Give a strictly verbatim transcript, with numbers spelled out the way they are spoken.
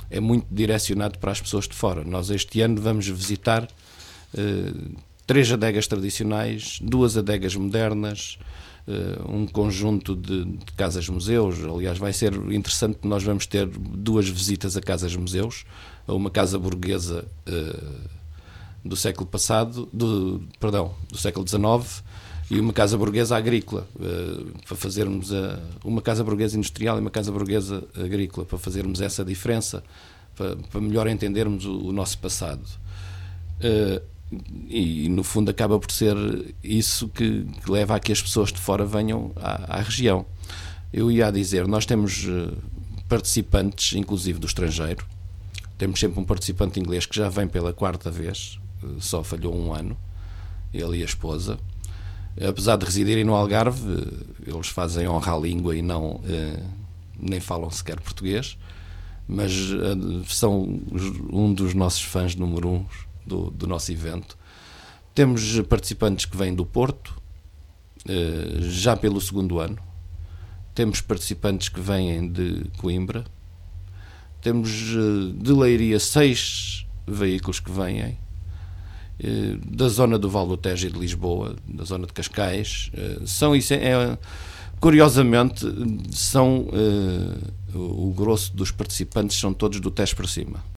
é muito direcionado para as pessoas de fora. Nós este ano vamos visitar eh, três adegas tradicionais, duas adegas modernas, Uh, um conjunto de, de casas-museus. Aliás, vai ser interessante que nós vamos ter duas visitas a casas-museus, a uma casa burguesa uh, do século passado, do, perdão, do século dezenove, e uma casa burguesa agrícola, uh, para fazermos a, uma casa burguesa industrial e uma casa burguesa agrícola, para fazermos essa diferença, para, para melhor entendermos o, o nosso passado. Uh, E, no fundo, acaba por ser isso que, que leva a que as pessoas de fora venham à, à região. Eu ia a dizer, nós temos participantes, inclusive do estrangeiro. Temos sempre um participante inglês que já vem pela quarta vez, só falhou um ano, ele e a esposa. Apesar de residirem no Algarve, eles fazem honra à língua e não, nem falam sequer português, mas são um dos nossos fãs número um Do, do nosso evento. Temos participantes que vêm do Porto, já pelo segundo ano. Temos participantes que vêm de Coimbra. Temos de Leiria seis veículos que vêm, da zona do Val do Tejo e de Lisboa, da zona de Cascais. São, é, curiosamente, são, o grosso dos participantes são todos do Tejo para cima.